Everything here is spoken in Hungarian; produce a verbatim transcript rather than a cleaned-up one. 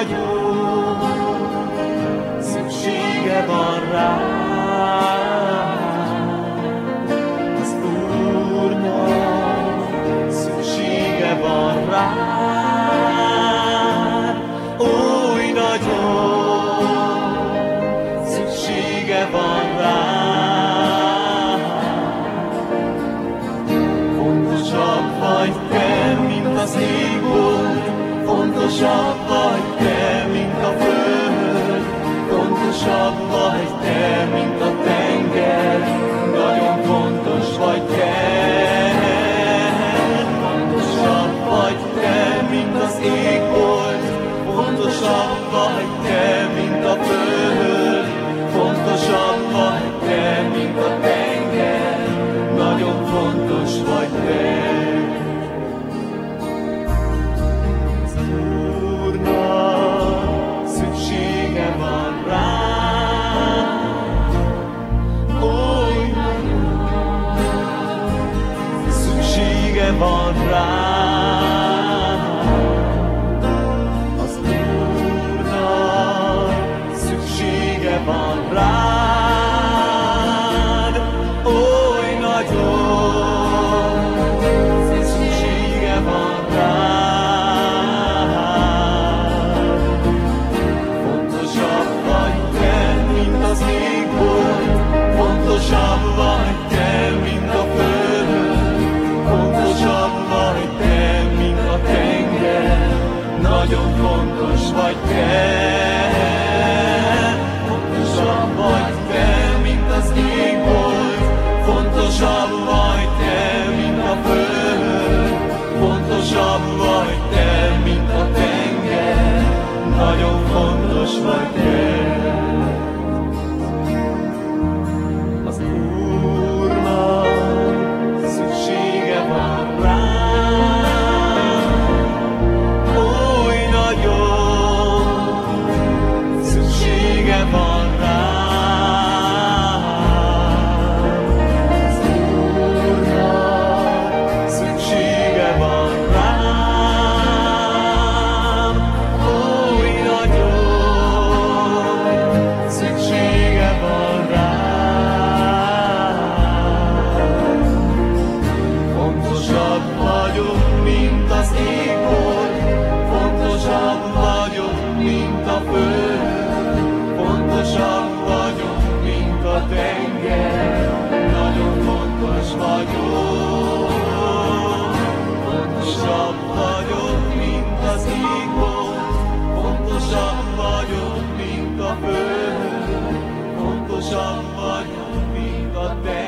nagyon szüksége van rá. Az Úrnak szüksége van rá. Oly nagyon szüksége van rá. Fontosabb vagy te, mint az égbolt, fontosabb vagy te, mint a föld, fontosabb vagy te, mint a tenger, nagyon fontos vagy te. Fontosabb vagy te, mint az égbolt, fontosabb vagy te, mint a föld, fontosabb vagy te, mint a tenger, nagyon fontos vagy te. Az Úrnak szüksége van rám, oly nagyon szüksége van rám. Az Úrnak szüksége van rád, oly nagyon szüksége van rád. Fontosabb vagy te, mint az égbolt, fontosabb vagy te, mint a föld, fontosabb vagy te, mint a tenger, nagyon fontos vagy te. Fontosabb vagy te, mint az égbolt, fontosabb vagy te, mint a föld, fontosabb vagy te, mint a tenger, nagyon fontos vagy te. Az Úrnak szüksége van rám, oly nagyon szüksége van rám. Az Úrnak szüksége van rám, oly nagyon szüksége van rám. Fontosabb vagyok, mint az égbolt, fontosabb vagyok, mint a föld, fontosabb vagyok, mint a tenger, nagyon fontos vagyok. Fontosabb vagyok, mint az égbolt, fontosabb vagyok, mint a föld, fontosabb vagyok, mint a tenger.